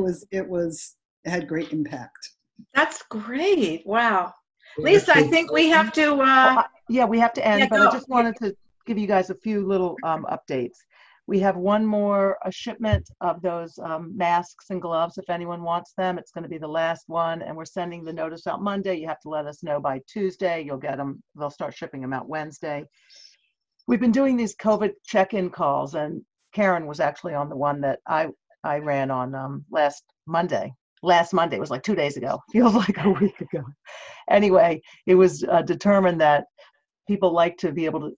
It had great impact.
That's great. Wow. Lisa, I think we have to,
we have to end, but I just wanted to give you guys a few little updates. We have one more shipment of those masks and gloves if anyone wants them. It's going to be the last one, and we're sending the notice out Monday. You have to let us know by Tuesday. You'll get them. They'll start shipping them out Wednesday. We've been doing these COVID check-in calls, and Karen was actually on the one that I ran on last Monday. Last Monday, it was like 2 days ago. Feels like a week ago. Anyway, it was determined that people like to be able to,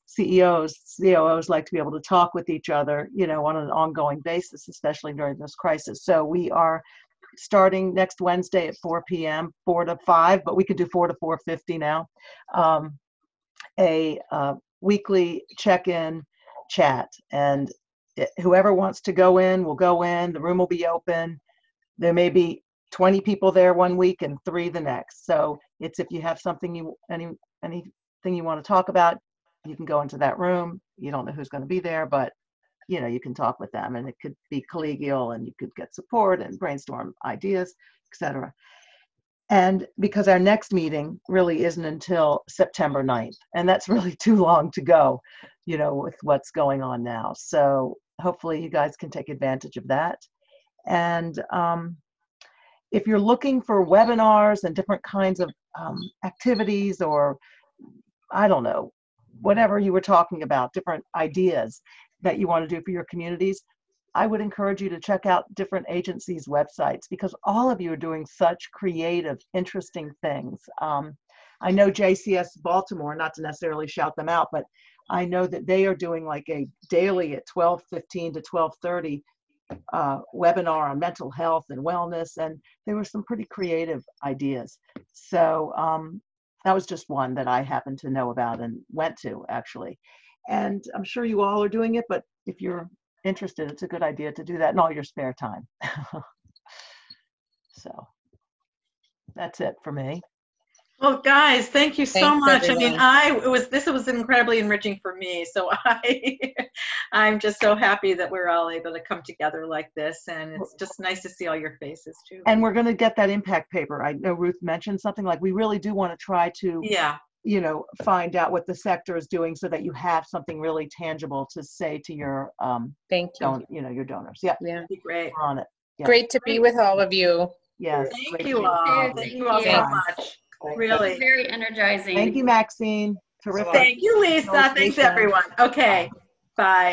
COOs like to be able to talk with each other, on an ongoing basis, especially during this crisis. So we are starting next Wednesday at 4 p.m., 4 to 5, but we could do 4 to 4:50 now. A weekly check-in chat, and whoever wants to go in will go in. The room will be open. There may be 20 people there one week and 3 the next. So it's if you have something anything you want to talk about, you can go into that room. You don't know who's going to be there, but you can talk with them, and it could be collegial, and you could get support and brainstorm ideas, etc. And because our next meeting really isn't until September 9th, and that's really too long to go, with what's going on now. So hopefully you guys can take advantage of that. And if you're looking for webinars and different kinds of activities, or I don't know, whatever you were talking about, different ideas that you want to do for your communities, I would encourage you to check out different agencies' websites, because all of you are doing such creative, interesting things. I know JCS Baltimore, not to necessarily shout them out, but I know that they are doing like a daily at 12:15 to 12:30 webinar on mental health and wellness, and there were some pretty creative ideas. So that was just one that I happened to know about and went to, actually. And I'm sure you all are doing it, but if you're interested, it's a good idea to do that in all your spare time. So that's it for me.
Well, guys, thank you so
Thanks,
much.
everyone.
I mean, this was incredibly enriching for me. So I'm just so happy that we're all able to come together like this, and it's just nice to see all your faces too.
And we're going to get that impact paper. I know Ruth mentioned something like we really do want to try to, find out what the sector is doing so that you have something really tangible to say to your
Thank you.
your donors. Yeah,
That'd be great.
we're on it. Yeah.
Great to be with all of you.
Yes.
Thank you all. Thank you all so much. Really.
Very energizing.
Thank you, Maxine. Terrific.
Thank you, Lisa. Thanks, everyone. Okay. Bye.